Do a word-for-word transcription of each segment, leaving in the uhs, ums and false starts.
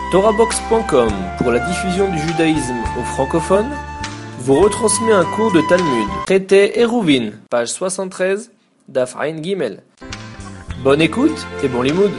Torahbox point com, pour la diffusion du judaïsme aux francophones, vous retransmet un cours de Talmud, traité Eruvin, page soixante-treize, Daf Ain Gimel. Bonne écoute et bon limoud.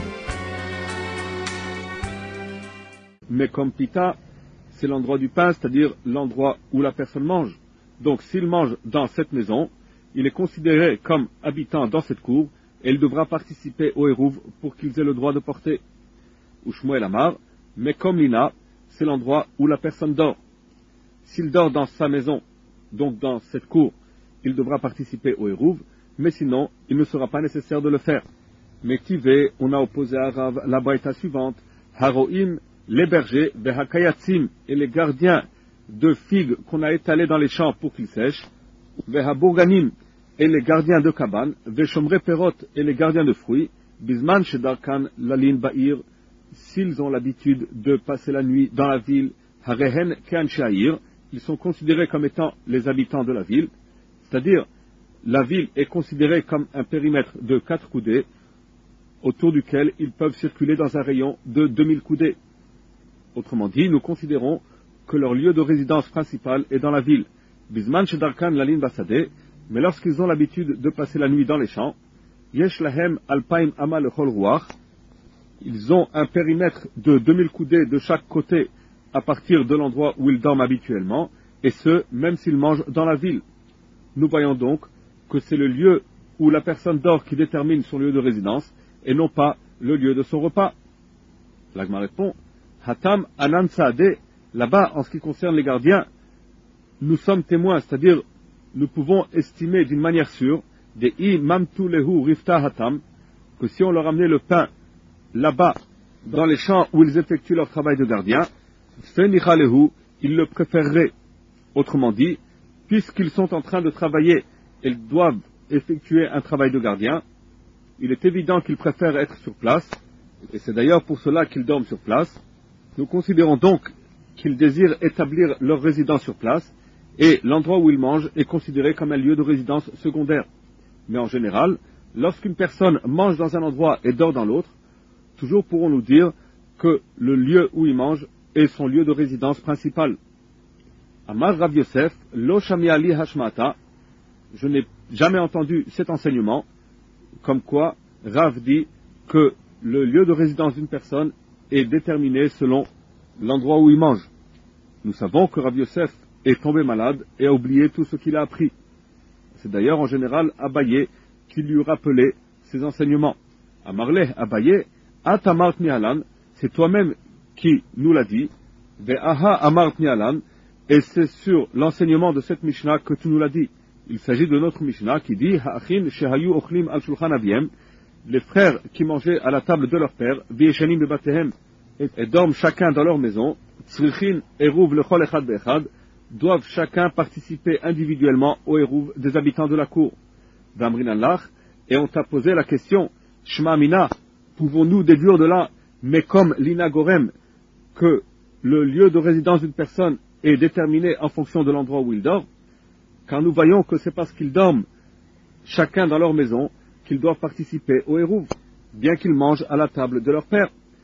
Mais comme pita, c'est l'endroit du pain, c'est-à-dire l'endroit où la personne mange. Donc s'il mange dans cette maison, il est considéré comme habitant dans cette cour et il devra participer au Hérouv pour qu'ils aient le droit de porter. Ou Shmuel Amar, mais comme l'ina, c'est l'endroit où la personne dort. S'il dort dans sa maison, donc dans cette cour, il devra participer au Hérouv, mais sinon, il ne sera pas nécessaire de le faire. Mais Tivé, on a opposé à Rav la braïta suivante, Haroim, les bergers, Vehakayatzim, et les gardiens de figues qu'on a étalés dans les champs pour qu'ils sèchent, Vehabourganim, et les gardiens de cabanes, Veshomre Perot, et les gardiens de fruits, Bisman Shedarkan, Lalin Ba'ir, s'ils ont l'habitude de passer la nuit dans la ville, Harehen Kean Sha'ir, ils sont considérés comme étant les habitants de la ville, c'est-à-dire la ville est considérée comme un périmètre de quatre coudées, autour duquel ils peuvent circuler dans un rayon de deux mille coudées. Autrement dit, nous considérons que leur lieu de résidence principal est dans la ville. Bisman Shedarkan Lalin Basade, mais lorsqu'ils ont l'habitude de passer la nuit dans les champs, Yesh Lahem Alpaim Amal Chol Ruach, ils ont un périmètre de deux mille coudées de chaque côté à partir de l'endroit où ils dorment habituellement, et ce, même s'ils mangent dans la ville. Nous voyons donc que c'est le lieu où la personne dort qui détermine son lieu de résidence, et non pas le lieu de son repas. L'Agma répond, Hatam Anan Saade, là-bas, en ce qui concerne les gardiens, nous sommes témoins, c'est-à-dire, nous pouvons estimer d'une manière sûre, des I Mamtu Lehu Rifta Hatam, que si on leur amenait le pain là-bas, dans les champs où ils effectuent leur travail de gardien, Fenichalehu, ils le préféreraient. Autrement dit, puisqu'ils sont en train de travailler et ils doivent effectuer un travail de gardien, il est évident qu'ils préfèrent être sur place, et c'est d'ailleurs pour cela qu'ils dorment sur place. Nous considérons donc qu'ils désirent établir leur résidence sur place, et l'endroit où ils mangent est considéré comme un lieu de résidence secondaire. Mais en général, lorsqu'une personne mange dans un endroit et dort dans l'autre, toujours pourrons-nous dire que le lieu où il mange est son lieu de résidence principal. Amar Rav Yosef, Lo Shami Ali Hashmata, je n'ai jamais entendu cet enseignement, comme quoi Rav dit que le lieu de résidence d'une personne est déterminé selon l'endroit où il mange. Nous savons que Rav Yosef est tombé malade et a oublié tout ce qu'il a appris. C'est d'ailleurs en général Abaye qui lui rappelait ses enseignements. Amarleh Abaye, Atamart Mialan, c'est toi-même qui nous l'a dit, Ve'aha Amart Mialan, et c'est sur l'enseignement de cette Mishnah que tu nous l'as dit. Il s'agit de notre Mishnah qui dit, Ha'achin shehayu ochlim al shulchan aviem, les frères qui mangeaient à la table de leur père, V'yeshanim bebatehem, et dorment chacun dans leur maison, Tzrichin eruv lechol echad be'echad, doivent chacun participer individuellement au eruv des habitants de la cour. V'amrin Allah, et on t'a posé la question, Shma mina, pouvons-nous déduire de là, mais comme l'ina gorem, que le lieu de résidence d'une personne est déterminé en fonction de l'endroit où il dort, car nous voyons que c'est parce qu'ils dorment chacun dans leur maison qu'ils doivent participer au Hérouv, bien qu'ils mangent à la table de leur père.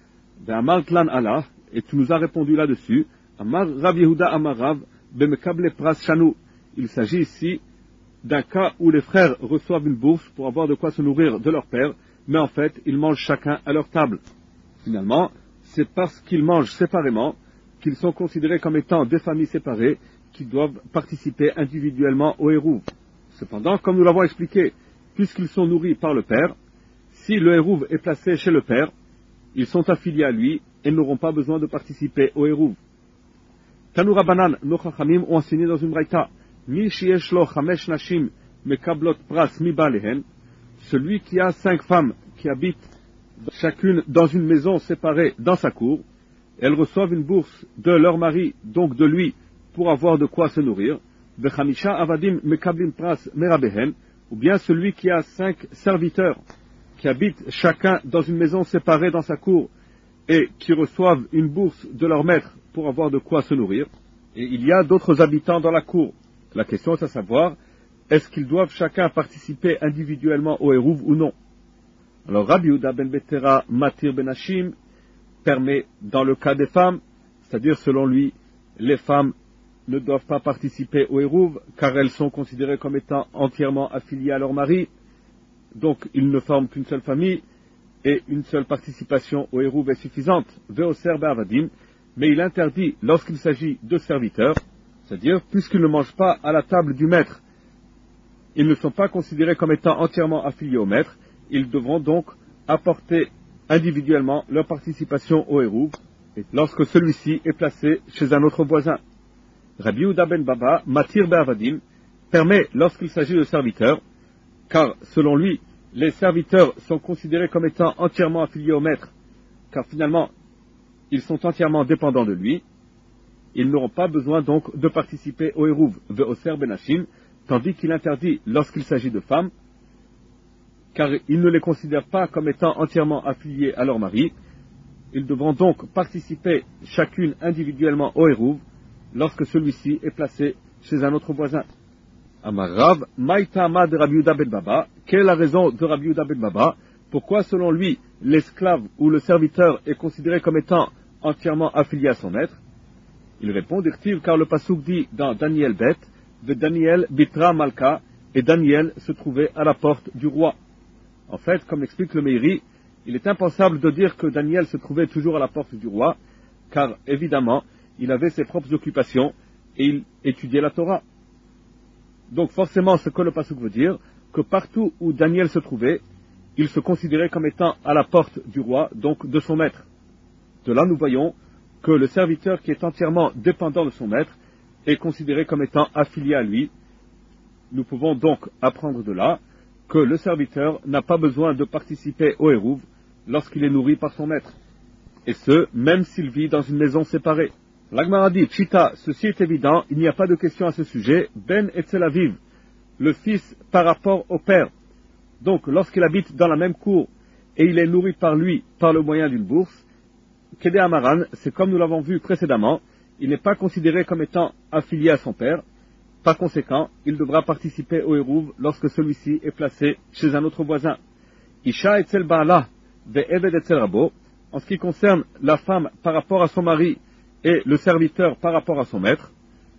Amar Tlan Allah, et tu nous as répondu là-dessus, Amar Rav Yehuda Amar Rav, Bemekable Pras Shanu. Il s'agit ici d'un cas où les frères reçoivent une bourse pour avoir de quoi se nourrir de leur père, mais en fait, ils mangent chacun à leur table. Finalement, c'est parce qu'ils mangent séparément qu'ils sont considérés comme étant des familles séparées qui doivent participer individuellement au Hérouv. Cependant, comme nous l'avons expliqué, puisqu'ils sont nourris par le père, si le Hérouv est placé chez le père, ils sont affiliés à lui et n'auront pas besoin de participer au Hérouv. Tanoura Banan, nos Chachamim ont enseigné dans une braïta, Mi shiesh lo chamesh nashim mekablot pras mi balehen, celui qui a cinq femmes qui habitent chacune dans une maison séparée dans sa cour, elles reçoivent une bourse de leur mari, donc de lui, pour avoir de quoi se nourrir, Vechamisha avadim mekablim pras merabehen, ou bien celui qui a cinq serviteurs qui habitent chacun dans une maison séparée dans sa cour et qui reçoivent une bourse de leur maître pour avoir de quoi se nourrir. Et il y a d'autres habitants dans la cour. La question est à savoir, est-ce qu'ils doivent chacun participer individuellement au Hérouv ou non? Alors Rabbi Yehuda ben Betera Matir ben Hashim, permet dans le cas des femmes, c'est-à-dire selon lui, les femmes ne doivent pas participer au Hérouv car elles sont considérées comme étant entièrement affiliées à leur mari, donc ils ne forment qu'une seule famille et une seule participation au Hérouv est suffisante. Ve'oser be'avadim, mais il interdit lorsqu'il s'agit de serviteurs, c'est-à-dire puisqu'ils ne mangent pas à la table du maître, ils ne sont pas considérés comme étant entièrement affiliés au maître, ils devront donc apporter individuellement leur participation au Hérouv lorsque celui-ci est placé chez un autre voisin. Rabbi Yehuda ben Baba, Matir be'avadim, permet lorsqu'il s'agit de serviteurs, car selon lui, les serviteurs sont considérés comme étant entièrement affiliés au maître, car finalement, ils sont entièrement dépendants de lui, ils n'auront pas besoin donc de participer au Hérouv ve'oser benashim, tandis qu'il interdit lorsqu'il s'agit de femmes, car il ne les considère pas comme étant entièrement affiliés à leur mari, ils devront donc participer chacune individuellement au Hérouv, lorsque celui-ci est placé chez un autre voisin. Amar Rav, Maïtama de Rabbi Yehuda ben Baba, quelle est la raison de Rabbi Yehuda ben Baba? Pourquoi, selon lui, l'esclave ou le serviteur est considéré comme étant entièrement affilié à son maître? Il répond, d'Irtiv, car le Passouk dit dans Daniel Bet, de Daniel Bitra Malka, et Daniel se trouvait à la porte du roi. En fait, comme l'explique le Meiri, il est impensable de dire que Daniel se trouvait toujours à la porte du roi, car évidemment, il avait ses propres occupations et il étudiait la Torah. Donc forcément, ce que le Passouk veut dire, que partout où Daniel se trouvait, il se considérait comme étant à la porte du roi, donc de son maître. De là, nous voyons que le serviteur qui est entièrement dépendant de son maître est considéré comme étant affilié à lui. Nous pouvons donc apprendre de là que le serviteur n'a pas besoin de participer au Hérouv lorsqu'il est nourri par son maître. Et ce, même s'il vit dans une maison séparée. L'Agmara dit, Chita, ceci est évident, il n'y a pas de question à ce sujet, Ben Etzel Aviv, le fils par rapport au père. Donc, lorsqu'il habite dans la même cour et il est nourri par lui par le moyen d'une bourse, Kedé Amaran, c'est comme nous l'avons vu précédemment, il n'est pas considéré comme étant affilié à son père. Par conséquent, il devra participer au Hérouv lorsque celui-ci est placé chez un autre voisin. Isha Etzel Ba'ala, Ve'eved Etzel Rabo, en ce qui concerne la femme par rapport à son mari et le serviteur par rapport à son maître,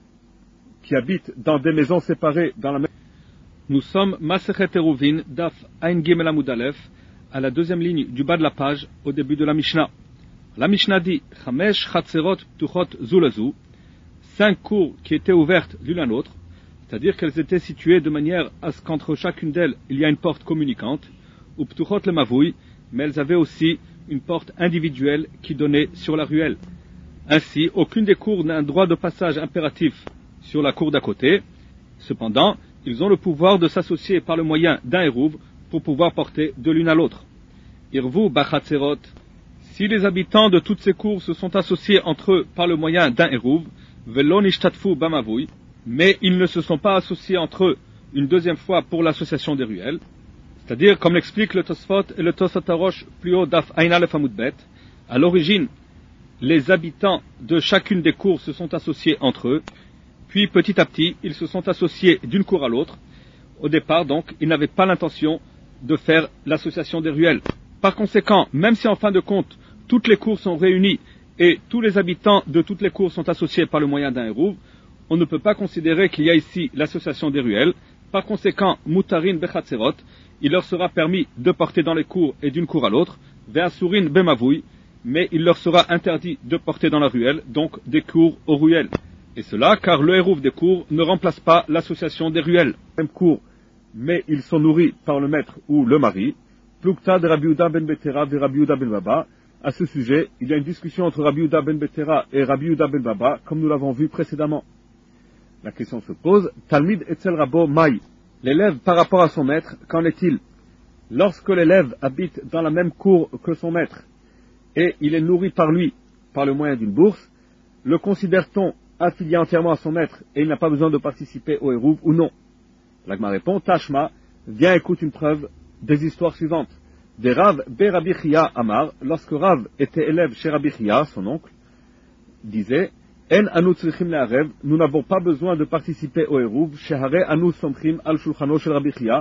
qui habitent dans des maisons séparées dans la même... Nous sommes Masechet Eruvin, Daf Ain Gimel Amud Aleph, à la deuxième ligne du bas de la page, au début de la Mishnah. La Mishnah dit, Chamesh Chatzerot Ptuchot Zulazu, cinq cours qui étaient ouvertes l'une à l'autre, c'est-à-dire qu'elles étaient situées de manière à ce qu'entre chacune d'elles, il y a une porte communicante, ou Ptuchot le Mavouy, mais elles avaient aussi une porte individuelle qui donnait sur la ruelle. Ainsi, aucune des cours n'a un droit de passage impératif sur la cour d'à côté. Cependant, ils ont le pouvoir de s'associer par le moyen d'un Hérouv pour pouvoir porter de l'une à l'autre. Irvu Bachatzerot, si les habitants de toutes ces cours se sont associés entre eux par le moyen d'un Hérouv, Velon Ishtatfu Bamavui, mais ils ne se sont pas associés entre eux une deuxième fois pour l'association des ruelles, c'est-à-dire, comme l'explique le Tosfot et le Tosfot Arosh plus haut d'Af Ain Aleph Amud Bet, à l'origine, les habitants de chacune des cours se sont associés entre eux, puis petit à petit, ils se sont associés d'une cour à l'autre. Au départ, donc, ils n'avaient pas l'intention de faire l'association des ruelles. Par conséquent, même si en fin de compte, toutes les cours sont réunies et tous les habitants de toutes les cours sont associés par le moyen d'un Hérouv, on ne peut pas considérer qu'il y a ici l'association des ruelles. Par conséquent, Mutarin Bechatzerot, il leur sera permis de porter dans les cours et d'une cour à l'autre, Ve'asurin Bemavui, mais il leur sera interdit de porter dans la ruelle, donc des cours aux ruelles. Et cela car le Hérouv des cours ne remplace pas l'association des ruelles. Même cours, mais ils sont nourris par le maître ou le mari. Plukta de Rabbi Yehuda ben Betera et Rabbi Yehuda ben Baba. À ce sujet, il y a une discussion entre Rabbi Yehuda ben Betera et Rabbi Yehuda ben Baba, comme nous l'avons vu précédemment. La question se pose, Talmid Etzel Rabo Mai. L'élève par rapport à son maître, qu'en est-il? Lorsque l'élève habite dans la même cour que son maître, et il est nourri par lui, par le moyen d'une bourse, le considère-t-on affilié entièrement à son maître et il n'a pas besoin de participer au Hérouv ou non? L'Agma répond, Tashma, viens écoute une preuve des histoires suivantes. Des Rav Be Rabbi Chia Amar, lorsque Rav était élève chez Rabbi Chia, son oncle, disait, En anu tzrichim le'arev, nous n'avons pas besoin de participer au Hérouv, shehare anu somchim al shulchano shel Rabbi Chia,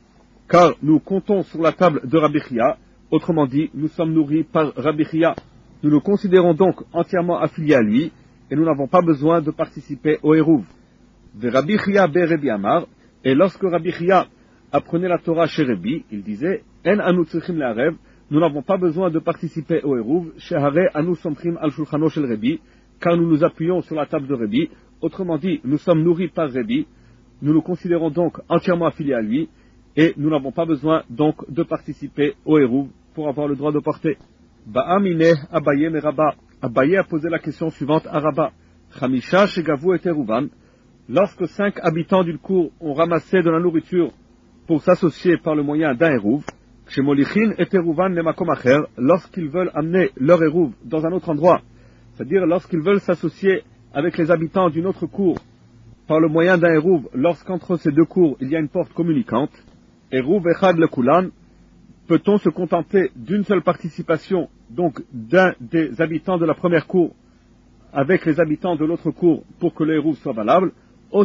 car nous comptons sur la table de Rabbi Chia, autrement dit, nous sommes nourris par Rabbi Chia. Nous le considérons donc entièrement affilié à lui, et nous n'avons pas besoin de participer au Hérouv. De Rabbi Chia be Rabbi Amar, et lorsque Rabbi Chia apprenait la Torah chez Rabbi, il disait, En anu tzrichim le'arev, nous n'avons pas besoin de participer au Hérouv, shehare anu somchim al shulchano shel Rabbi, car nous nous appuyons sur la table de Rabbi. Autrement dit, nous sommes nourris par Rabbi, nous nous considérons donc entièrement affiliés à lui, et nous n'avons pas besoin donc de participer au Hérouv pour avoir le droit de porter. Ba'amine Abaye me Rabba. Abaye a posé la question suivante à Rabba. Chamisha shegavu et Eruvan. Lorsque cinq habitants d'une cour ont ramassé de la nourriture pour s'associer par le moyen d'un Hérouv, Shemolichin et Eruvan le makom acher, lorsqu'ils veulent amener leur Hérouv dans un autre endroit, c'est-à-dire lorsqu'ils veulent s'associer avec les habitants d'une autre cour par le moyen d'un Hérouv, lorsqu'entre ces deux cours il y a une porte communicante, Hérouv echad le kulan, peut-on se contenter d'une seule participation, donc d'un des habitants de la première cour avec les habitants de l'autre cour pour que le Hérouv soit valable, ou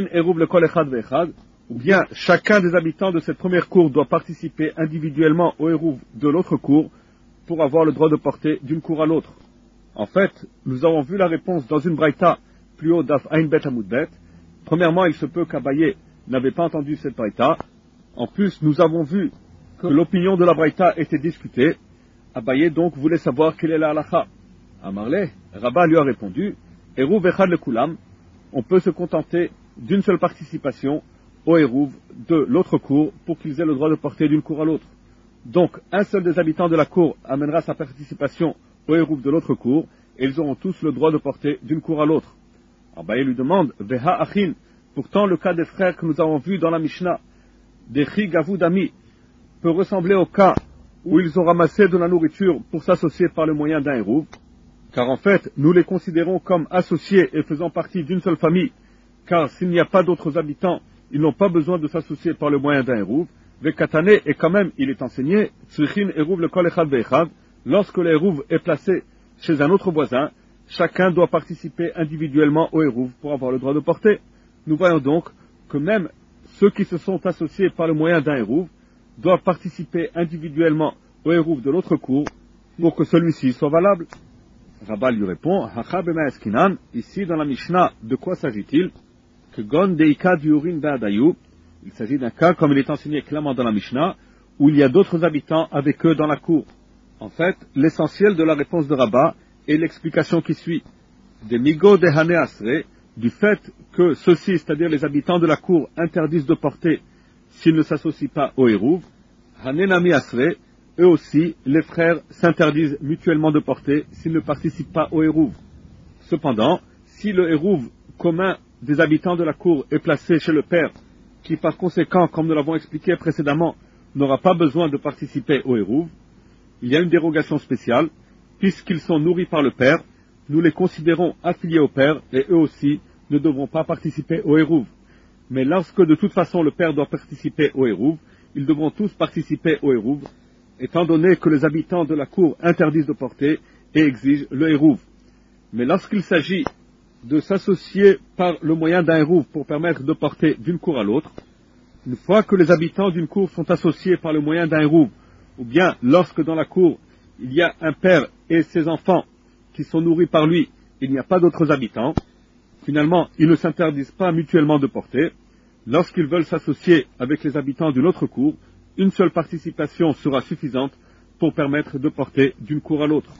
bien chacun des habitants de cette première cour doit participer individuellement au Hérouv de l'autre cour pour avoir le droit de porter d'une cour à l'autre. En fait, nous avons vu la réponse dans une braïta plus haut d'Af Ain Bet Amud Bet. Premièrement, il se peut qu'Abaye n'avait pas entendu cette braïta. En plus, nous avons vu que l'opinion de la braïta était discutée. Abaye donc voulait savoir quelle est la halakha. Amarle, Rabba lui a répondu, Hérouv echad le kulam, on peut se contenter d'une seule participation au Hérouv de l'autre cour pour qu'ils aient le droit de porter d'une cour à l'autre. Donc, un seul des habitants de la cour amènera sa participation au Hérouv de l'autre cour, et ils auront tous le droit de porter d'une cour à l'autre. Abaye lui demande, Veha achin, pourtant le cas des frères que nous avons vus dans la Mishnah, des chi gavou d'ami, peut ressembler au cas où ils ont ramassé de la nourriture pour s'associer par le moyen d'un Hérouv, car en fait, nous les considérons comme associés et faisant partie d'une seule famille, car s'il n'y a pas d'autres habitants, ils n'ont pas besoin de s'associer par le moyen d'un Hérouv. Vekatane, et quand même, il est enseigné, Tzrichin Hérouv le kol echad ve'echad, lorsque le Hérouv est placé chez un autre voisin, chacun doit participer individuellement au Hérouv pour avoir le droit de porter. Nous voyons donc que même ceux qui se sont associés par le moyen d'un Hérouv doivent participer individuellement au Hérouv de l'autre cour pour que celui-ci soit valable. Rabba lui répond, Hacha bema eskinan, ici dans la Mishnah, de quoi s'agit-il? Que gon deika diurin be'adayu, il s'agit d'un cas, comme il est enseigné clairement dans la Mishnah, où il y a d'autres habitants avec eux dans la cour. En fait, l'essentiel de la réponse de Rabba est l'explication qui suit. Des migo de hane asre, du fait que ceux-ci, c'est-à-dire les habitants de la cour, interdisent de porter s'ils ne s'associent pas au Hérouv, hane nami asre, eux aussi, les frères s'interdisent mutuellement de porter s'ils ne participent pas au Hérouv. Cependant, si le Hérouv commun des habitants de la cour est placé chez le père, qui par conséquent, comme nous l'avons expliqué précédemment, n'aura pas besoin de participer au Hérouv, il y a une dérogation spéciale, puisqu'ils sont nourris par le père, nous les considérons affiliés au père, et eux aussi ne devront pas participer au Hérouv. Mais lorsque de toute façon le père doit participer au Hérouv, ils devront tous participer au Hérouv, étant donné que les habitants de la cour interdisent de porter et exigent le Hérouv. Mais lorsqu'il s'agit de s'associer par le moyen d'un Hérouv pour permettre de porter d'une cour à l'autre, une fois que les habitants d'une cour sont associés par le moyen d'un Hérouv, ou bien lorsque dans la cour il y a un père et ses enfants qui sont nourris par lui, il n'y a pas d'autres habitants, finalement ils ne s'interdisent pas mutuellement de porter. Lorsqu'ils veulent s'associer avec les habitants d'une autre cour, une seule participation sera suffisante pour permettre de porter d'une cour à l'autre.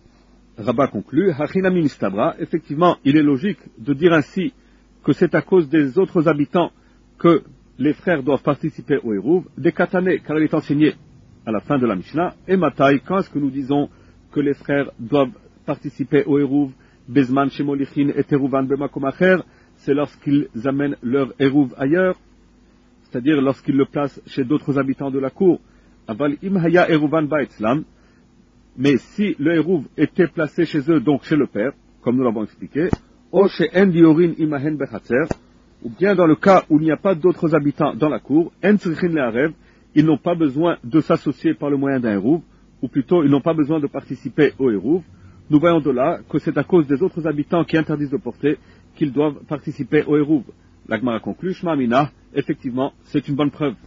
Rabba conclut, Hachinami mistabra, effectivement, il est logique de dire ainsi que c'est à cause des autres habitants que les frères doivent participer au Hérouv, des katane, car il est enseigné à la fin de la Mishnah, et Matai, quand est-ce que nous disons que les frères doivent participer au Hérouv, Bezman shemolichin et Teruvan bemakom acher, c'est lorsqu'ils amènent leur Hérouv ailleurs, c'est-à-dire lorsqu'ils le placent chez d'autres habitants de la cour. Aval im haya Hérouvan ba'etzlam, mais si le Hérouv était placé chez eux, donc chez le père, comme nous l'avons expliqué, ou chez en diorin imahen bechatzer, ou bien dans le cas où il n'y a pas d'autres habitants dans la cour, en tzrichin le'arev, ils n'ont pas besoin de s'associer par le moyen d'un Hérouv, ou plutôt ils n'ont pas besoin de participer au Hérouv. Nous voyons de là que c'est à cause des autres habitants qui interdisent de porter qu'ils doivent participer au Hérouv. L'Agmara conclut, Shma Amina, effectivement, c'est une bonne preuve.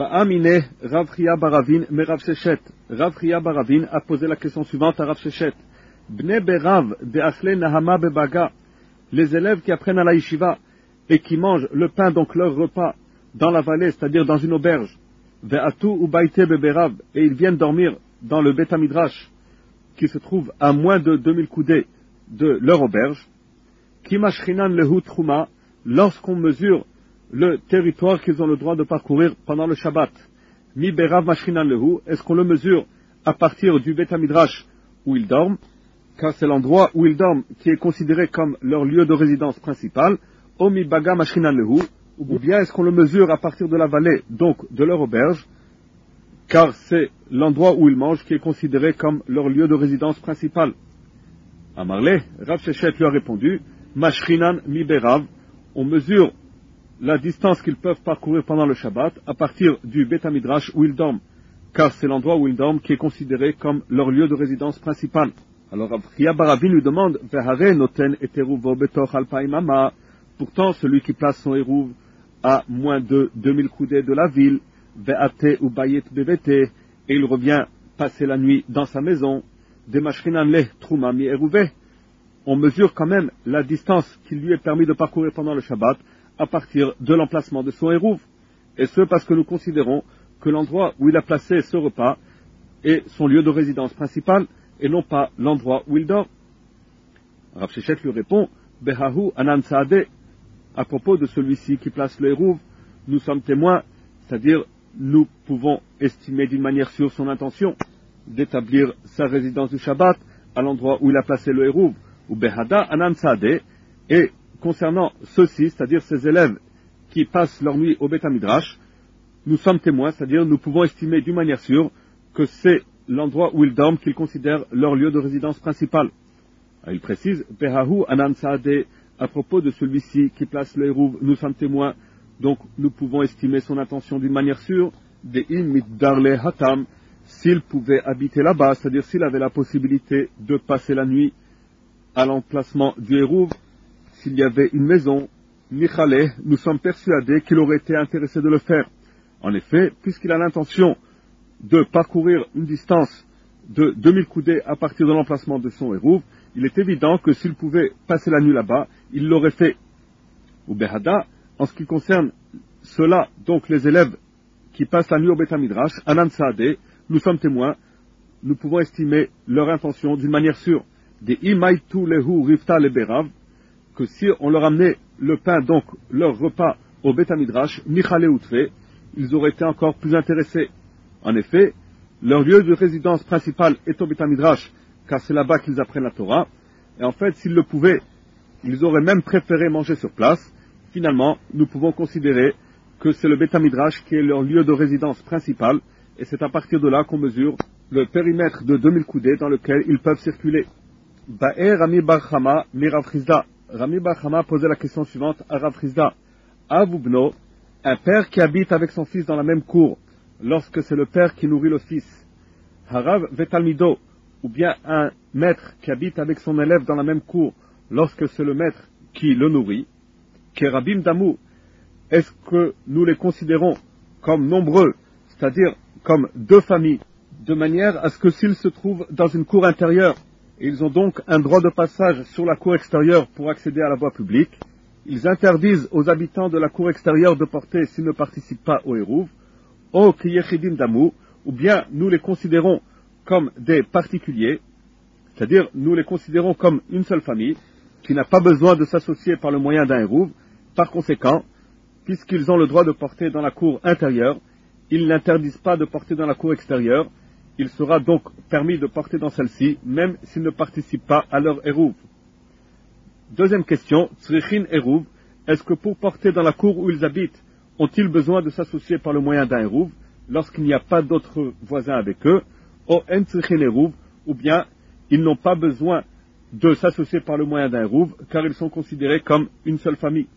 Ba'amine, Rav Chia Baravin, mais Rav Shechet. Rav Chia Baravin a posé la question suivante à Rav Shechet. Bne Berav de Achle Nahama Bebaga, les élèves qui apprennent à la yeshiva et qui mangent le pain, donc leur repas, dans la vallée, c'est-à-dire dans une auberge, Ve'atu Ubaite Beberav, et ils viennent dormir dans le Beth Midrash, qui se trouve à moins de deux mille coudées de leur auberge, Kimashchinan Lehu Truma, lorsqu'on mesure le territoire qu'ils ont le droit de parcourir pendant le Shabbat. Mi Berav Mashchinan Lehu, est-ce qu'on le mesure à partir du Beth Midrash où ils dorment, car c'est l'endroit où ils dorment qui est considéré comme leur lieu de résidence principal, O Mi Baga Mashchinan Lehu, ou bien est-ce qu'on le mesure à partir de la vallée, donc de leur auberge, car c'est l'endroit où ils mangent qui est considéré comme leur lieu de résidence principal. Amarle, Rav Shechet lui a répondu, Mashchinan Mi Berav, on mesure la distance qu'ils peuvent parcourir pendant le Shabbat à partir du Beth Midrash où ils dorment, car c'est l'endroit où ils dorment qui est considéré comme leur lieu de résidence principal. Alors Abchia Baravin lui demande, Vehare noten et eruvo betoch alpaim ama, pourtant celui qui place son érouve à moins de deux mille coudées de la ville, Ve'ate ou bayet bevete, et il revient passer la nuit dans sa maison, de mashchinan le truma mi eruve, on mesure quand même la distance qu'il lui est permis de parcourir pendant le Shabbat à partir de l'emplacement de son érouve, et ce parce que nous considérons que l'endroit où il a placé ce repas est son lieu de résidence principal et non pas l'endroit où il dort. Rav Shechet lui répond, Behahu anan saade, à propos de celui-ci qui place le érouve, nous sommes témoins, c'est-à-dire nous pouvons estimer d'une manière sûre son intention d'établir sa résidence du Shabbat à l'endroit où il a placé le érouve, ou Behada anan saade, et concernant ceux-ci, c'est-à-dire ces élèves qui passent leur nuit au Beth Midrash, nous sommes témoins, c'est-à-dire nous pouvons estimer d'une manière sûre que c'est l'endroit où ils dorment qu'ils considèrent leur lieu de résidence principal. Il précise, Behahu anan saade, à propos de celui-ci qui place le hérouv, nous sommes témoins, donc nous pouvons estimer son intention d'une manière sûre, de im mitdarle hatam, s'il pouvait habiter là-bas, c'est-à-dire s'il avait la possibilité de passer la nuit à l'emplacement du hérouv, s'il y avait une maison, Michale, nous sommes persuadés qu'il aurait été intéressé de le faire. En effet, puisqu'il a l'intention de parcourir une distance de deux mille coudées à partir de l'emplacement de son hérouv, il est évident que s'il pouvait passer la nuit là-bas, il l'aurait fait. Ou Behada, en ce qui concerne ceux-là, donc les élèves qui passent la nuit au Beth Midrash, Anan Saade, nous sommes témoins, nous pouvons estimer leur intention d'une manière sûre. Des Imaitu Lehu Rifta Leberav, que si on leur amenait le pain, donc leur repas au Beth Midrash, Michale Outre, ils auraient été encore plus intéressés. En effet, leur lieu de résidence principale est au Beth Midrash, car c'est là-bas qu'ils apprennent la Torah, et en fait, s'ils le pouvaient, ils auraient même préféré manger sur place. Finalement, nous pouvons considérer que c'est le Beth Midrash qui est leur lieu de résidence principal, et c'est à partir de là qu'on mesure le périmètre de deux mille coudées dans lequel ils peuvent circuler. Ba'e Rami Bar Chama mi Rav Chizda. Rami Bar Chama posait la question suivante à Rav Chizda. Avubno, un père qui habite avec son fils dans la même cour, lorsque c'est le père qui nourrit le fils. Harav Vetalmido, ou bien un maître qui habite avec son élève dans la même cour, lorsque c'est le maître qui le nourrit. Kerabim Damou, est-ce que nous les considérons comme nombreux, c'est-à-dire comme deux familles, de manière à ce que s'ils se trouvent dans une cour intérieure, et ils ont donc un droit de passage sur la cour extérieure pour accéder à la voie publique, ils interdisent aux habitants de la cour extérieure de porter s'ils ne participent pas au hérouv, o kiyechidim damou, ou bien nous les considérons comme des particuliers, c'est-à-dire nous les considérons comme une seule famille, qui n'a pas besoin de s'associer par le moyen d'un hérouv. Par conséquent, puisqu'ils ont le droit de porter dans la cour intérieure, ils n'interdisent pas de porter dans la cour extérieure, il sera donc permis de porter dans celle-ci, même s'ils ne participent pas à leur hérouv. Deuxième question, Tzrichin hérouv, est-ce que pour porter dans la cour où ils habitent, ont-ils besoin de s'associer par le moyen d'un hérouv, lorsqu'il n'y a pas d'autres voisins avec eux, ou en Tzrichin hérouv, ou bien ils n'ont pas besoin de s'associer par le moyen d'un hérouv, car ils sont considérés comme une seule famille.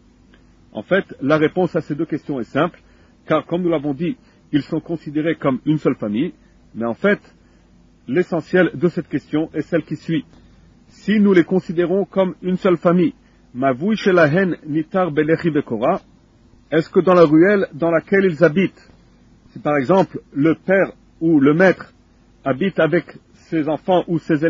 En fait, la réponse à ces deux questions est simple, car comme nous l'avons dit, ils sont considérés comme une seule famille, mais en fait, l'essentiel de cette question est celle qui suit. Si nous les considérons comme une seule famille, Mavui shelahen nitar belechi bekora, est-ce que dans la ruelle dans laquelle ils habitent, si par exemple le père ou le maître habite avec ses enfants ou ses élèves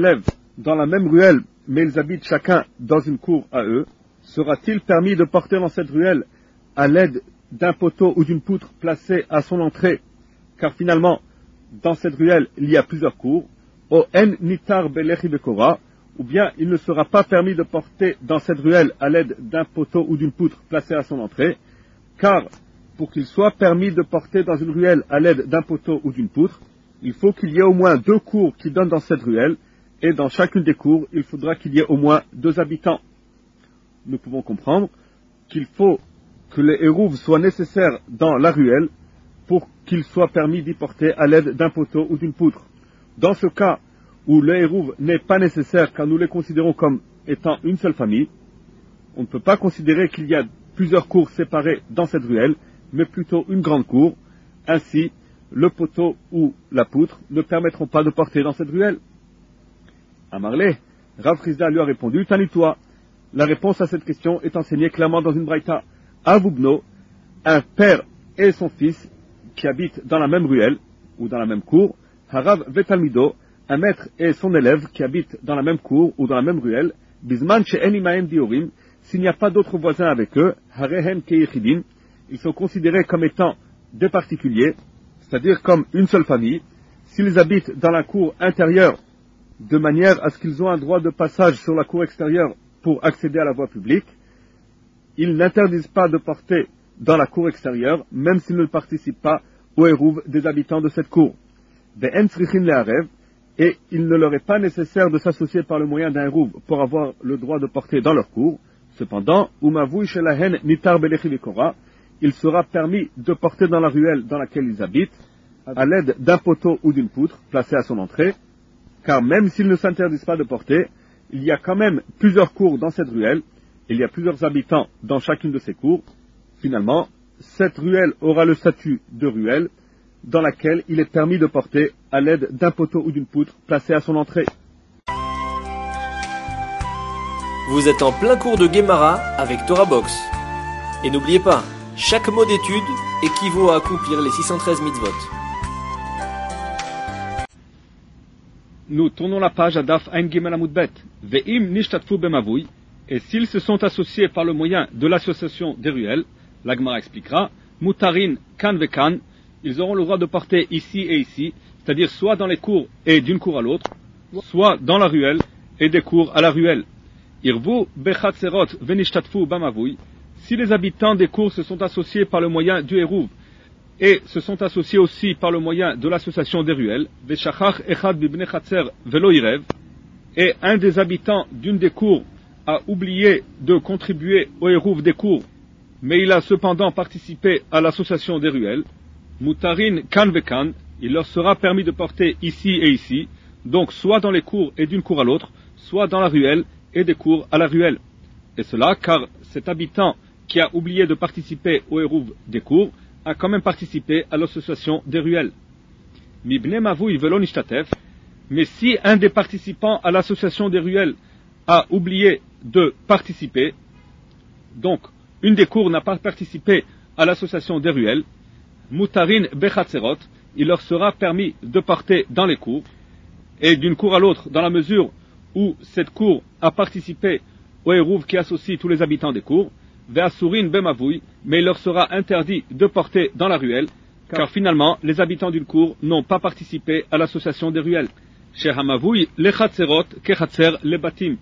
dans la même ruelle, mais ils habitent chacun dans une cour à eux, sera-t-il permis de porter dans cette ruelle à l'aide d'un poteau ou d'une poutre placée à son entrée, car finalement, dans cette ruelle, il y a plusieurs cours, o en nitar belechi bekora, ou bien il ne sera pas permis de porter dans cette ruelle à l'aide d'un poteau ou d'une poutre placée à son entrée, car pour qu'il soit permis de porter dans une ruelle à l'aide d'un poteau ou d'une poutre, il faut qu'il y ait au moins deux cours qui donnent dans cette ruelle, et dans chacune des cours, il faudra qu'il y ait au moins deux habitants. Nous pouvons comprendre qu'il faut que les hérouves soient nécessaires dans la ruelle pour qu'il soit permis d'y porter à l'aide d'un poteau ou d'une poutre. Dans ce cas où le hérouve n'est pas nécessaire car nous les considérons comme étant une seule famille, on ne peut pas considérer qu'il y a plusieurs cours séparés dans cette ruelle, mais plutôt une grande cour. Ainsi, le poteau ou la poutre ne permettront pas de porter dans cette ruelle. Amarlé, Rav Chizda lui a répondu, Tanitoi. La réponse à cette question est enseignée clairement dans une braïta. Avubno, un père et son fils qui habitent dans la même ruelle ou dans la même cour. Harav vetalmido, un maître et son élève qui habitent dans la même cour ou dans la même ruelle. Bisman she'enimaem diorim, s'il n'y a pas d'autres voisins avec eux, harehen keichidim, ils sont considérés comme étant des particuliers, c'est-à-dire comme une seule famille. S'ils habitent dans la cour intérieure, de manière à ce qu'ils ont un droit de passage sur la cour extérieure pour accéder à la voie publique, ils n'interdisent pas de porter dans la cour extérieure, même s'ils ne participent pas au hérouv des habitants de cette cour. Et il ne leur est pas nécessaire de s'associer par le moyen d'un hérouv pour avoir le droit de porter dans leur cour. Cependant, il sera permis de porter dans la ruelle dans laquelle ils habitent, à l'aide d'un poteau ou d'une poutre placée à son entrée, car même s'ils ne s'interdisent pas de porter, il y a quand même plusieurs cours dans cette ruelle, il y a plusieurs habitants dans chacune de ces cours. Finalement, cette ruelle aura le statut de ruelle dans laquelle il est permis de porter à l'aide d'un poteau ou d'une poutre placée à son entrée. Vous êtes en plein cours de Gemara avec Torah Box. Et n'oubliez pas, chaque mot d'étude équivaut à accomplir les six cent treize mitzvot. Nous tournons la page à Daf Ein Gimel Amud Bet. Ve'im nishtatfu bemavui. Et s'ils se sont associés par le moyen de l'association des ruelles, la Gemara expliquera, mutarin kan vekan, ils auront le droit de porter ici et ici, c'est-à-dire soit dans les cours et d'une cour à l'autre, soit dans la ruelle et des cours à la ruelle. Irvu bechatserot venishtatfu bamavui. Si les habitants des cours se sont associés par le moyen du hérouv et se sont associés aussi par le moyen de l'association des ruelles, veshachach echad bibnei chatser velo irev, et un des habitants d'une des cours a oublié de contribuer au hérouv des cours, mais il a cependant participé à l'association des ruelles, mutarin kan vekan, il leur sera permis de porter ici et ici, donc soit dans les cours et d'une cour à l'autre, soit dans la ruelle et des cours à la ruelle. Et cela car cet habitant qui a oublié de participer au hérouv des cours a quand même participé à l'association des ruelles. Mibne mavui velo nishtatef, mais si un des participants à l'association des ruelles a oublié de participer, donc une des cours n'a pas participé à l'association des ruelles, mutarin bechatserot, il leur sera permis de porter dans les cours, et d'une cour à l'autre, dans la mesure où cette cour a participé au hérouv qui associe tous les habitants des cours, ve'asurin bemavui, mais il leur sera interdit de porter dans la ruelle, car finalement, les habitants d'une cour n'ont pas participé à l'association des ruelles. Chez Hamavui, les chatserot, kechatser, les batim,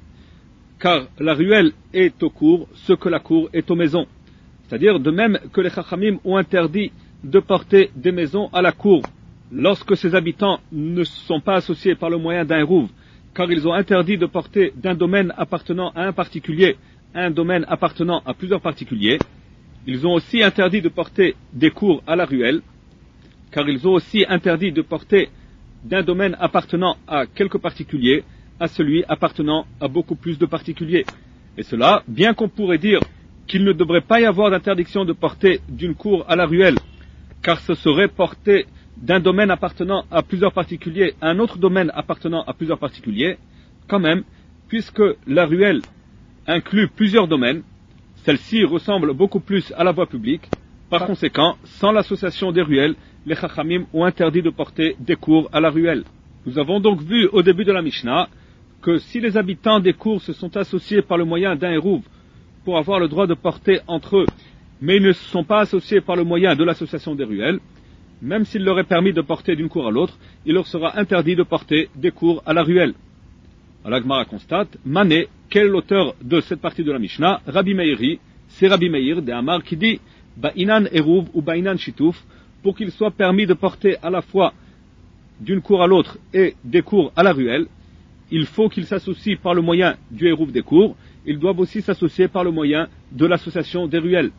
car la ruelle est aux cours ce que la cour est aux maisons. C'est-à-dire, de même que les chachamim ont interdit de porter des maisons à la cour, lorsque ces habitants ne sont pas associés par le moyen d'un hérouv, car ils ont interdit de porter d'un domaine appartenant à un particulier, un domaine appartenant à plusieurs particuliers, ils ont aussi interdit de porter des cours à la ruelle, car ils ont aussi interdit de porter d'un domaine appartenant à quelques particuliers à celui appartenant à beaucoup plus de particuliers. Et cela, bien qu'on pourrait dire qu'il ne devrait pas y avoir d'interdiction de porter d'une cour à la ruelle, car ce serait porter d'un domaine appartenant à plusieurs particuliers à un autre domaine appartenant à plusieurs particuliers, quand même, puisque la ruelle inclut plusieurs domaines, celle-ci ressemble beaucoup plus à la voie publique. Par conséquent, sans l'association des ruelles, les chachamim ont interdit de porter des cours à la ruelle. Nous avons donc vu au début de la Mishnah que si les habitants des cours se sont associés par le moyen d'un hérouv pour avoir le droit de porter entre eux, mais ils ne se sont pas associés par le moyen de l'association des ruelles, même s'il leur est permis de porter d'une cour à l'autre, il leur sera interdit de porter des cours à la ruelle. Alors Gemara constate, Mané, quel est l'auteur de cette partie de la Mishnah? Rabbi Meiri, c'est Rabbi Meir de Amar qui dit Ba'inan Eruv ou Ba'inan Shitouf, pour qu'il soit permis de porter à la fois d'une cour à l'autre et des cours à la ruelle, il faut qu'ils s'associent par le moyen du Eruv des cours, ils doivent aussi s'associer par le moyen de l'association des ruelles.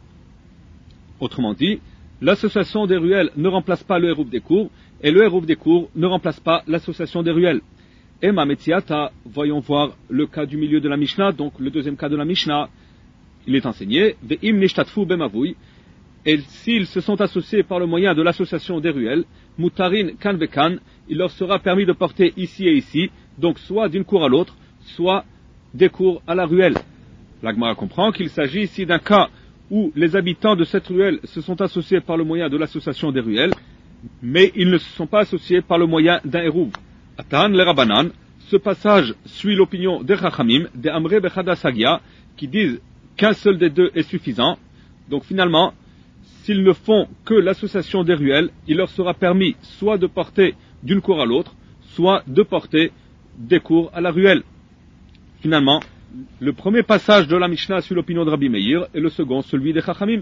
Autrement dit, l'association des ruelles ne remplace pas le Eruv des cours, et le Eruv des cours ne remplace pas l'association des ruelles. Et ma Metziata, voyons voir le cas du milieu de la Mishnah, donc le deuxième cas de la Mishnah, il est enseigné, Ve'im nishtatfu bemavui, et s'ils se sont associés par le moyen de l'association des ruelles, mutarin kan vekan, il leur sera permis de porter ici et ici, donc soit d'une cour à l'autre, soit des cours à la ruelle. La Gemara comprend qu'il s'agit ici d'un cas où les habitants de cette ruelle se sont associés par le moyen de l'association des ruelles, mais ils ne se sont pas associés par le moyen d'un hérouv. Atan le Rabbanan, ce passage suit l'opinion des Chachamim, des Amré Bechada Sagia, qui disent qu'un seul des deux est suffisant. Donc finalement, s'ils ne font que l'association des ruelles, il leur sera permis soit de porter d'une cour à l'autre, soit de porter des cours à la ruelle. Finalement, le premier passage de la Mishnah suit l'opinion de Rabbi Meir et le second celui des Chachamim.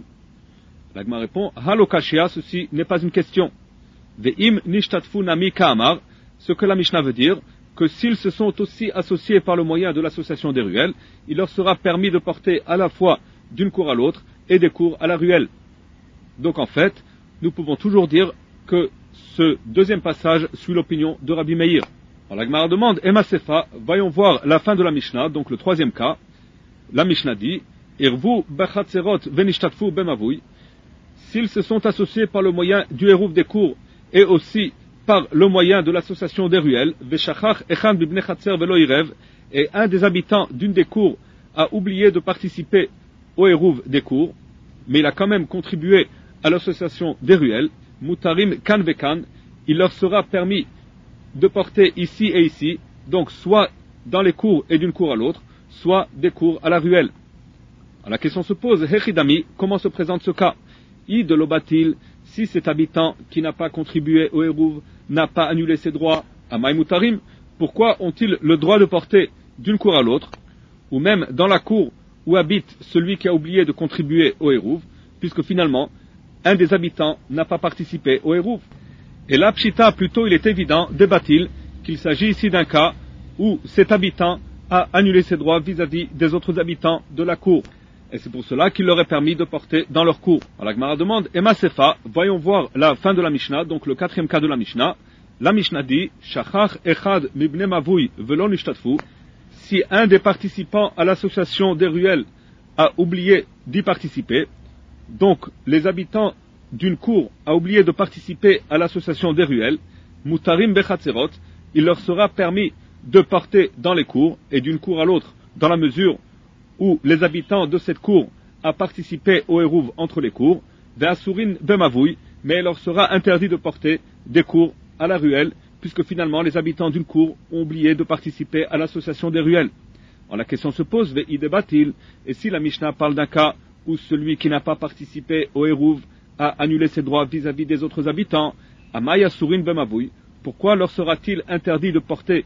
La Gemara répond, Halokashia, ceci n'est pas une question. Ve'im nishtatfu nami ka'amar, ce que la Mishnah veut dire, que s'ils se sont aussi associés par le moyen de l'association des ruelles, il leur sera permis de porter à la fois d'une cour à l'autre et des cours à la ruelle. Donc en fait, nous pouvons toujours dire que ce deuxième passage suit l'opinion de Rabbi Meir. Alors la Gemara demande, Ema Sefa, voyons voir la fin de la Mishnah, donc le troisième cas. La Mishnah dit, Irvu bechatzerot venishtatfu bemavui, s'ils se sont associés par le moyen du hérouv des cours et aussi par le moyen de l'association des ruelles, Veshachach echan bibnei chatzer velo irev, et un des habitants d'une des cours a oublié de participer au hérouv des cours, mais il a quand même contribué à l'association des ruelles, mutarim kan vekan, il leur sera permis de porter ici et ici, donc soit dans les cours et d'une cour à l'autre, soit des cours à la ruelle. Alors la question se pose, Hechidami, comment se présente ce cas? I de l'obatil, si cet habitant qui n'a pas contribué au hérouv n'a pas annulé ses droits à Maïmoutarim, pourquoi ont-ils le droit de porter d'une cour à l'autre, ou même dans la cour où habite celui qui a oublié de contribuer au hérouv, puisque finalement, un des habitants n'a pas participé au hérouv. Et là, pshita, plutôt il est évident, débat-il, qu'il s'agit ici d'un cas où cet habitant a annulé ses droits vis-à-vis des autres habitants de la cour. Et c'est pour cela qu'il leur est permis de porter dans leur cour. Alors la Gemara demande, Ema Sefa, voyons voir la fin de la Mishnah, donc le quatrième cas de la Mishnah. La Mishnah dit, Shachach echad mibne mavui velon ishtatfu, si un des participants à l'association des ruelles a oublié d'y participer, donc les habitants d'une cour a oublié de participer à l'association des ruelles, mutarim bechatzerot, il leur sera permis de porter dans les cours et d'une cour à l'autre, dans la mesure où les habitants de cette cour a participé au hérouv entre les cours, ve'asurin bemavui, mais il leur sera interdit de porter des cours à la ruelle, puisque finalement les habitants d'une cour ont oublié de participer à l'association des ruelles. Alors la question se pose, ve'idebatil, et si la Mishnah parle d'un cas où celui qui n'a pas participé au hérouv a annulé ses droits vis-à-vis des autres habitants, amaya surin bemavui, pourquoi leur sera-t-il interdit de porter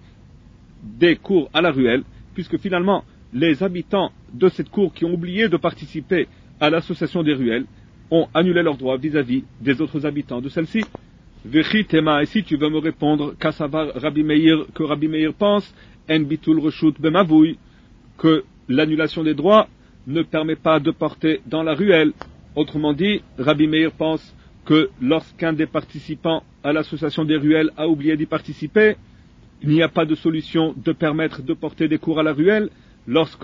des cours à la ruelle, puisque finalement les habitants de cette cour qui ont oublié de participer à l'association des ruelles ont annulé leurs droits vis-à-vis des autres habitants de celle-ci. Vechi tema, et si tu veux me répondre, Kassavar Rabbi Meir, que Rabbi Meir pense, en bitul reshut bemavui, que l'annulation des droits ne permet pas de porter dans la ruelle. Autrement dit, Rabbi Meir pense que lorsqu'un des participants à l'association des ruelles a oublié d'y participer, il n'y a pas de solution de permettre de porter des cours à la ruelle lorsque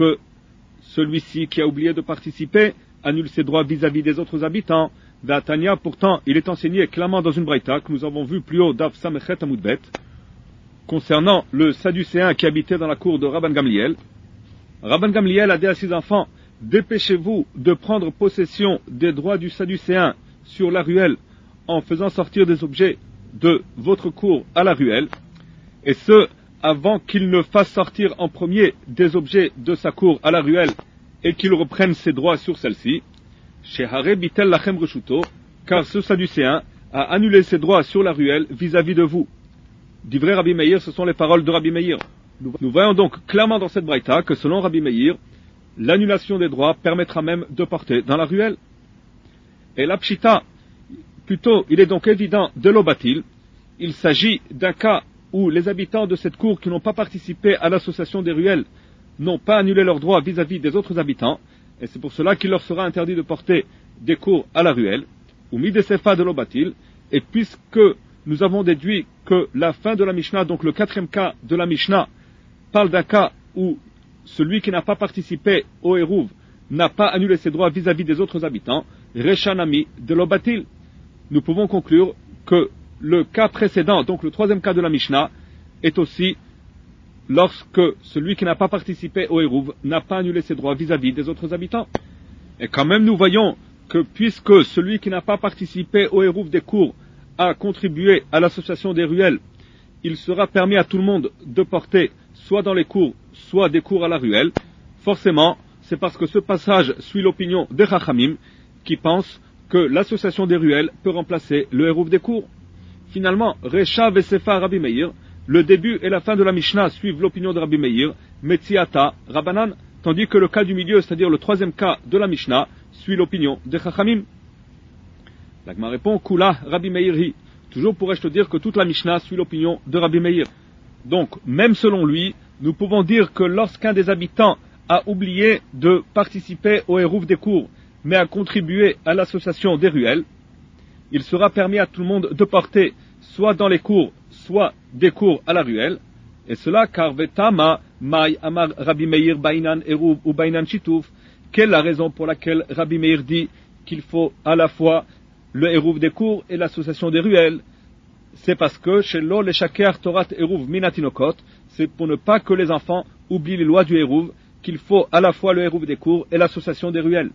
celui-ci qui a oublié de participer annule ses droits vis-à-vis des autres habitants. Vatania, pourtant, il est enseigné clairement dans une braïta que nous avons vu plus haut d'Av Samechet Amoudbet, concernant le Sadducéen qui habitait dans la cour de Rabban Gamliel. Rabban Gamliel a dit à ses enfants, dépêchez-vous de prendre possession des droits du Sadducéen sur la ruelle en faisant sortir des objets de votre cour à la ruelle. Et ce, avant qu'il ne fasse sortir en premier des objets de sa cour à la ruelle et qu'il reprenne ses droits sur celle-ci, Shehare bitel lachem reshuto, car ce Sadducéen a annulé ses droits sur la ruelle vis-à-vis de vous. Divrei Rabbi Meir, ce sont les paroles de Rabbi Meir. Nous voyons donc clairement dans cette braïta que selon Rabbi Meir, l'annulation des droits permettra même de porter dans la ruelle. Et la pshita, plutôt, il est donc évident de l'obatil, il s'agit d'un cas où les habitants de cette cour qui n'ont pas participé à l'association des ruelles n'ont pas annulé leurs droits vis-à-vis des autres habitants, et c'est pour cela qu'il leur sera interdit de porter des cours à la ruelle, ou midesefa de l'obatil, et puisque nous avons déduit que la fin de la Mishnah, donc le quatrième cas de la Mishnah, parle d'un cas où celui qui n'a pas participé au Hérouv n'a pas annulé ses droits vis-à-vis des autres habitants, Rechanami de l'obatil. Nous pouvons conclure que le cas précédent, donc le troisième cas de la Mishnah, est aussi lorsque celui qui n'a pas participé au Hérouv n'a pas annulé ses droits vis-à-vis des autres habitants. Et quand même nous voyons que puisque celui qui n'a pas participé au Hérouv des cours a contribué à l'association des ruelles, il sera permis à tout le monde de porter soit dans les cours, soit des cours à la ruelle. Forcément, c'est parce que ce passage suit l'opinion des Chachamim qui pensent que l'association des ruelles peut remplacer le Hérouv des cours. Finalement, Recha Vesefa Rabbi Meir, le début et la fin de la Mishnah suivent l'opinion de Rabbi Meir, Metziata Rabbanan, tandis que le cas du milieu, c'est-à-dire le troisième cas de la Mishnah, suit l'opinion des Chachamim. L'Agma répond, Kula Rabbi Meirhi. Toujours pourrais-je te dire que toute la Mishnah suit l'opinion de Rabbi Meir. Donc, même selon lui, nous pouvons dire que lorsqu'un des habitants a oublié de participer au Hérouv des cours, mais a contribué à l'association des ruelles, il sera permis à tout le monde de porter soit dans les cours, soit des cours à la ruelle, et cela car Vetama, Mai, Amar, Rabbi Meir, Bainan, Hérouv ou Bainan Chitouf, quelle est la raison pour laquelle Rabbi Meir dit qu'il faut à la fois le Hérouv des cours et l'association des ruelles? C'est parce que chez l'O, les Shaker, Torat, Hérouv, Minatinokot, c'est pour ne pas que les enfants oublient les lois du Hérouv, qu'il faut à la fois le Hérouv des cours et l'association des ruelles.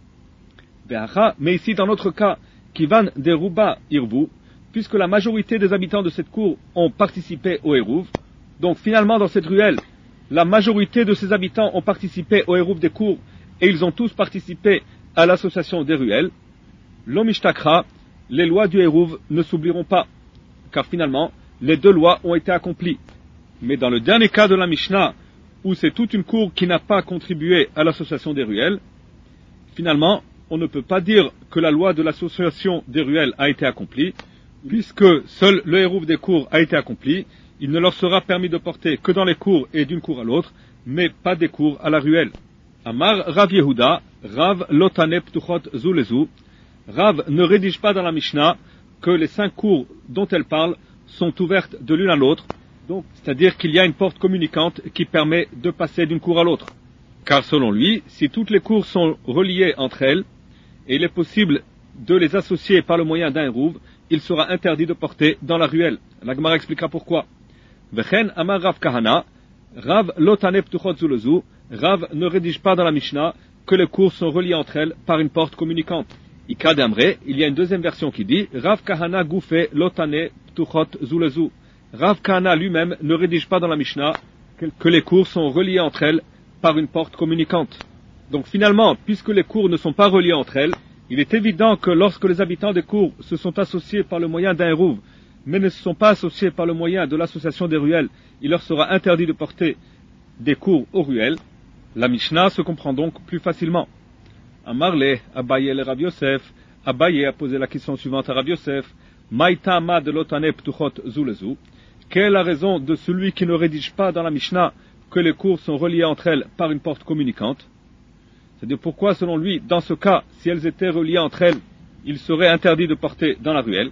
Mais ici, dans notre cas, Kivan Deruba Irvu, puisque la majorité des habitants de cette cour ont participé au Hérouv, donc finalement dans cette ruelle, la majorité de ces habitants ont participé au Hérouv des cours et ils ont tous participé à l'association des ruelles, l'Omishtakra, les lois du Hérouv ne s'oublieront pas, car finalement, les deux lois ont été accomplies. Mais dans le dernier cas de la Mishnah, où c'est toute une cour qui n'a pas contribué à l'association des ruelles, finalement, on ne peut pas dire que la loi de l'association des ruelles a été accomplie, puisque seul le Hérouv des cours a été accompli, il ne leur sera permis de porter que dans les cours et d'une cour à l'autre, mais pas des cours à la ruelle. Amar Rav Yehuda, Rav Lotane Ptuchot Zulezu, Rav ne rédige pas dans la Mishnah que les cinq cours dont elle parle sont ouvertes de l'une à l'autre, donc c'est-à-dire qu'il y a une porte communicante qui permet de passer d'une cour à l'autre. Car selon lui, si toutes les cours sont reliées entre elles, et il est possible de les associer par le moyen d'un Hérouv, il sera interdit de porter dans la ruelle. La Gemara expliquera pourquoi. Vechen Amar Rav Kahana, Rav Lotane Ptuchot Zulezu, Rav ne rédige pas dans la Mishnah que les cours sont reliés entre elles par une porte communicante. Ika d'Amre, il y a une deuxième version qui dit Rav Kahana Goufe Lotane Ptuchot Zulezu. Rav Kahana lui-même ne rédige pas dans la Mishnah que les cours sont reliés entre elles par une porte communicante. Donc finalement, puisque les cours ne sont pas reliés entre elles, il est évident que lorsque les habitants des cours se sont associés par le moyen d'un Hérouv, mais ne se sont pas associés par le moyen de l'association des ruelles, il leur sera interdit de porter des cours aux ruelles. La Mishnah se comprend donc plus facilement. Amarle, Abaye le Rav Yosef, Abaye a posé la question suivante à Rav Yosef, Maïtama de l'Otane Ptuchot Zulezu, quelle est la raison de celui qui ne rédige pas dans la Mishnah que les cours sont reliés entre elles par une porte communicante? C'est-à-dire pourquoi, selon lui, dans ce cas, si elles étaient reliées entre elles, il serait interdit de porter dans la ruelle?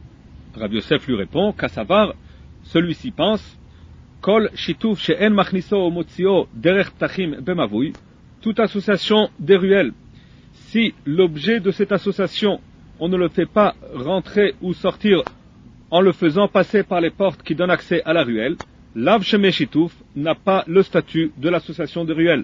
Rav Yosef lui répond, Kassavar, celui-ci pense, Kol Shituf she'en machniso o motzio derech tachim bemavui, toute association des ruelles, si l'objet de cette association, on ne le fait pas rentrer ou sortir en le faisant passer par les portes qui donnent accès à la ruelle, Lav Sheme Shituf n'a pas le statut de l'association des ruelles.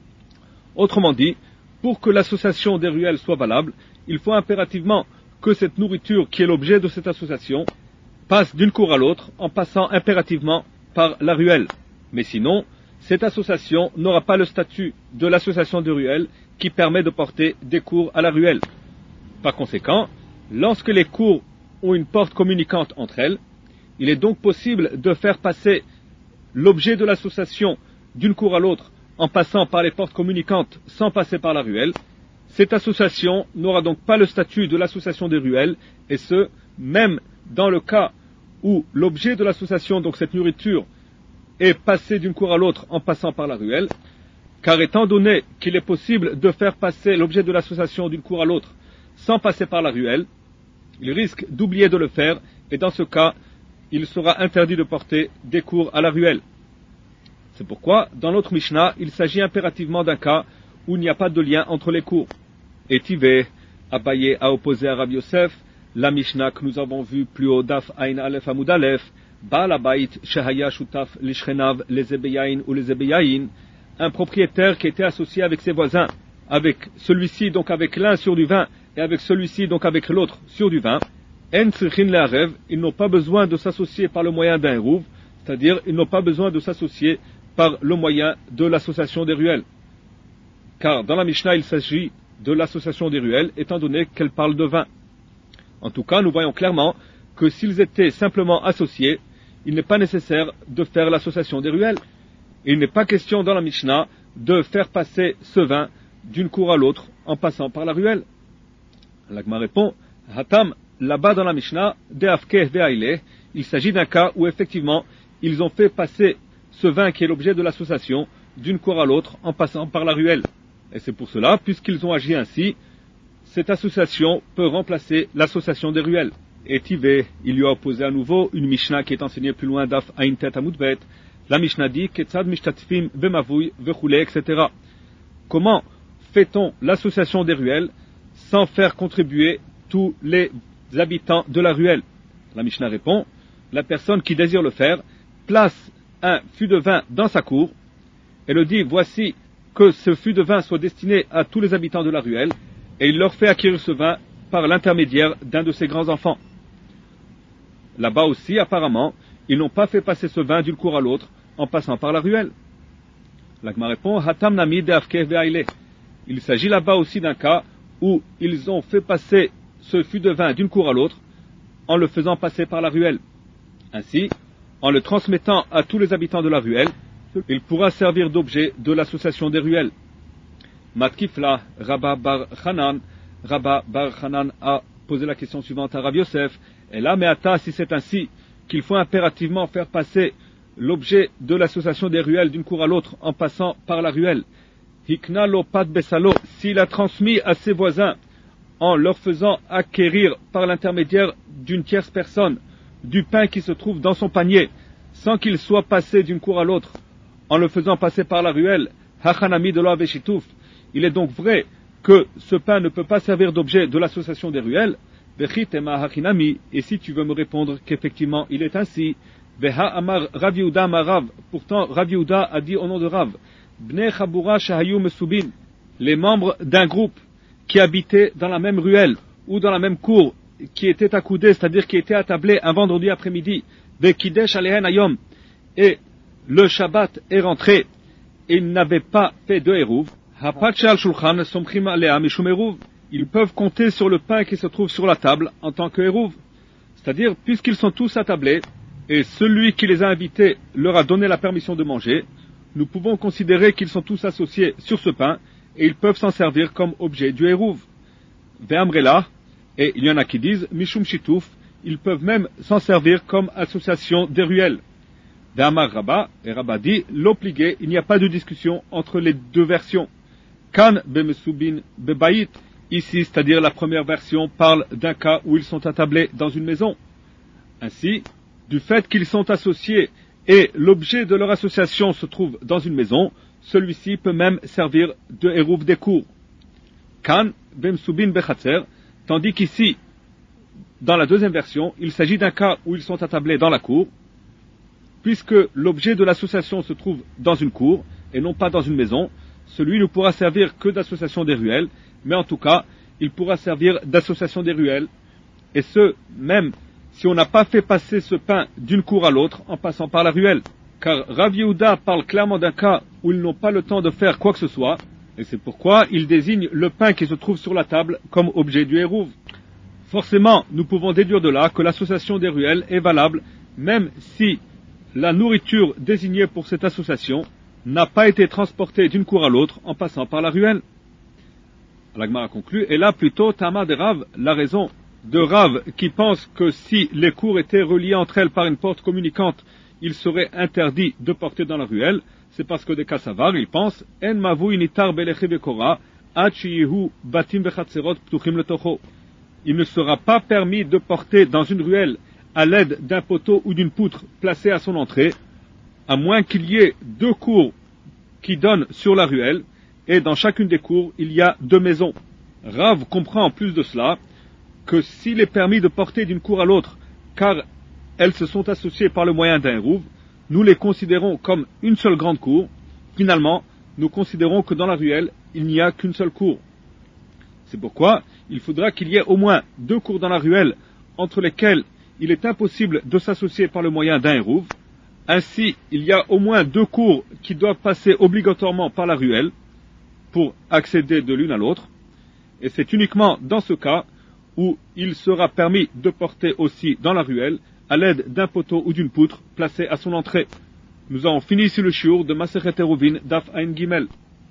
Autrement dit, pour que l'association des ruelles soit valable, il faut impérativement que cette nourriture qui est l'objet de cette association passe d'une cour à l'autre en passant impérativement par la ruelle. Mais sinon, cette association n'aura pas le statut de l'association de ruelle qui permet de porter des cours à la ruelle. Par conséquent, lorsque les cours ont une porte communicante entre elles, il est donc possible de faire passer l'objet de l'association d'une cour à l'autre en passant par les portes communicantes sans passer par la ruelle. Cette association n'aura donc pas le statut de l'association des ruelles, et ce, même dans le cas où l'objet de l'association, donc cette nourriture, est passé d'une cour à l'autre en passant par la ruelle, car étant donné qu'il est possible de faire passer l'objet de l'association d'une cour à l'autre sans passer par la ruelle, il risque d'oublier de le faire, et dans ce cas, il sera interdit de porter des cours à la ruelle. C'est pourquoi, dans notre Mishnah, il s'agit impérativement d'un cas où il n'y a pas de lien entre les cours. Et Tivé, Abaye a opposé à Rabbi Yosef, la Mishnah que nous avons vue plus haut, Daf Ain Aleph Amud Aleph, Baal Abayit Shehaya Shutaf Lishchenav les Ebeyain ou les Ebeyain, un propriétaire qui était associé avec ses voisins, avec celui-ci donc avec l'un sur du vin, et avec celui-ci donc avec l'autre sur du vin, En Tzrichin Le'arev, ils n'ont pas besoin de s'associer par le moyen d'un Eruv, c'est-à-dire ils n'ont pas besoin de s'associer par le moyen de l'association des ruelles. Car dans la Mishnah, il s'agit de l'association des ruelles, étant donné qu'elle parle de vin. En tout cas, nous voyons clairement que s'ils étaient simplement associés, il n'est pas nécessaire de faire l'association des ruelles. Il n'est pas question dans la Mishnah de faire passer ce vin d'une cour à l'autre en passant par la ruelle. L'Agma répond, Hatam, là-bas dans la Mishnah, De'afkeh ve'aileh, il s'agit d'un cas où effectivement, ils ont fait passer ce vin qui est l'objet de l'association d'une cour à l'autre en passant par la ruelle. Et c'est pour cela, puisqu'ils ont agi ainsi, cette association peut remplacer l'association des ruelles. Et Tivé, il lui a opposé à nouveau une Mishnah qui est enseignée plus loin d'Af Ain Tet Amud Bet. La Mishnah dit Ketzad Mishtatfim Bemavui Vechule, et cetera. Comment fait-on l'association des ruelles sans faire contribuer tous les habitants de la ruelle? La Mishnah répond, la personne qui désire le faire place un fût de vin dans sa cour et le dit, voici que ce fût de vin soit destiné à tous les habitants de la ruelle, et il leur fait acquérir ce vin par l'intermédiaire d'un de ses grands-enfants. Là-bas aussi, apparemment, ils n'ont pas fait passer ce vin d'une cour à l'autre en passant par la ruelle. L'Agma répond, Hatam nami de'afkeh ve'aileh. Il s'agit là-bas aussi d'un cas où ils ont fait passer ce fût de vin d'une cour à l'autre en le faisant passer par la ruelle. Ainsi, en le transmettant à tous les habitants de la ruelle, il pourra servir d'objet de l'association des ruelles. Matkifla, Rabba Bar Hanan, Rabba Bar Hanan a posé la question suivante à Rabbi Yosef, et là, mais ata, si c'est ainsi qu'il faut impérativement faire passer l'objet de l'association des ruelles d'une cour à l'autre en passant par la ruelle, Hikna lo pat besalo, s'il a transmis à ses voisins en leur faisant acquérir par l'intermédiaire d'une tierce personne du pain qui se trouve dans son panier, sans qu'il soit passé d'une cour à l'autre, en le faisant passer par la ruelle, Hachanami de l'Aveshitouf, il est donc vrai que ce pain ne peut pas servir d'objet de l'association des ruelles, Vechitema Hachinami, et si tu veux me répondre qu'effectivement il est ainsi, Veha Amar Rav Yehuda Marav, pourtant Rav Yehuda a dit au nom de Rav, Bnei Chabura Shahayu Mesubin, les membres d'un groupe qui habitaient dans la même ruelle ou dans la même cour, qui étaient accoudés, c'est-à-dire qui étaient attablés un vendredi après-midi, Vekidesh Alehen Ayom, et le Shabbat est rentré, et ils n'avaient pas fait de Eruv, Hapat She'al Shulchan Somchim Alea Mishum Eruv, ils peuvent compter sur le pain qui se trouve sur la table en tant que Eruv, c'est-à-dire puisqu'ils sont tous attablés, et celui qui les a invités leur a donné la permission de manger, nous pouvons considérer qu'ils sont tous associés sur ce pain, et ils peuvent s'en servir comme objet du Eruv. Ve'amrela, et il y en a qui disent, Mishum Shitouf, ils peuvent même s'en servir comme association des ruelles. Ve'amar Rabba, et Rabba dit, l'obligé, il n'y a pas de discussion entre les deux versions. Kan bemesubin bebayit, ici, c'est-à-dire la première version, parle d'un cas où ils sont attablés dans une maison. Ainsi, du fait qu'ils sont associés et l'objet de leur association se trouve dans une maison, celui-ci peut même servir de Eruv des cours. Kan bemsubin bechatzer, tandis qu'ici, dans la deuxième version, il s'agit d'un cas où ils sont attablés dans la cour, puisque l'objet de l'association se trouve dans une cour et non pas dans une maison, celui ne pourra servir que d'association des ruelles, mais en tout cas, il pourra servir d'association des ruelles, et ce, même si on n'a pas fait passer ce pain d'une cour à l'autre en passant par la ruelle. car Rav Yehuda parle clairement d'un cas où ils n'ont pas le temps de faire quoi que ce soit, et c'est pourquoi il désigne le pain qui se trouve sur la table comme objet du Hérouv. Forcément, nous pouvons déduire de là que l'association des ruelles est valable, même si la nourriture désignée pour cette association n'a pas été transportée d'une cour à l'autre en passant par la ruelle. La Gemara conclut, et là plutôt Tama de Rav, la raison de Rav qui pense que si les cours étaient reliées entre elles par une porte communicante, il serait interdit de porter dans la ruelle, c'est parce que des Kassavar, il pense, En mavu initar belechi bekora, ad sheyihu batim vechatserot ptuchim letocho. Il ne sera pas permis de porter dans une ruelle à l'aide d'un poteau ou d'une poutre placée à son entrée, à moins qu'il y ait deux cours qui donnent sur la ruelle, et dans chacune des cours, il y a deux maisons. Rav comprend en plus de cela que s'il est permis de porter d'une cour à l'autre, car elles se sont associées par le moyen d'un hérouv, nous les considérons comme une seule grande cour. Finalement, nous considérons que dans la ruelle, il n'y a qu'une seule cour. C'est pourquoi il faudra qu'il y ait au moins deux cours dans la ruelle, entre lesquelles il est impossible de s'associer par le moyen d'un hérouv. Ainsi, il y a au moins deux cours qui doivent passer obligatoirement par la ruelle pour accéder de l'une à l'autre. Et c'est uniquement dans ce cas où il sera permis de porter aussi dans la ruelle à l'aide d'un poteau ou d'une poutre placée à son entrée. Nous avons fini ici le shiur de Masechet Eruvin Daf Ain Gimel.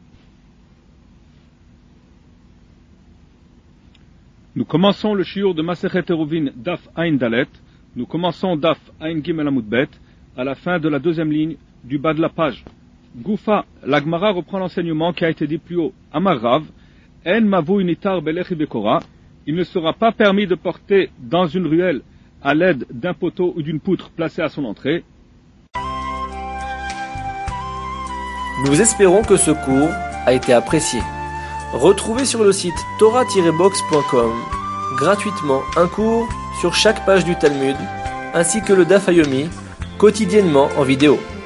Nous commençons le shiur de Masechet Eruvin Daf Ain Dalet. Nous commençons Daf Ain Gimel Amud Bet à la fin de la deuxième ligne du bas de la page. Goufa, la Gemara reprend l'enseignement qui a été dit plus haut. Amar Rav, En mavu initar belechi bekora. Il ne sera pas permis de porter dans une ruelle à l'aide d'un poteau ou d'une poutre placée à son entrée. Nous espérons que ce cours a été apprécié. Retrouvez sur le site torah tiret box point com gratuitement un cours sur chaque page du Talmud, ainsi que le Daf Yomi, quotidiennement en vidéo.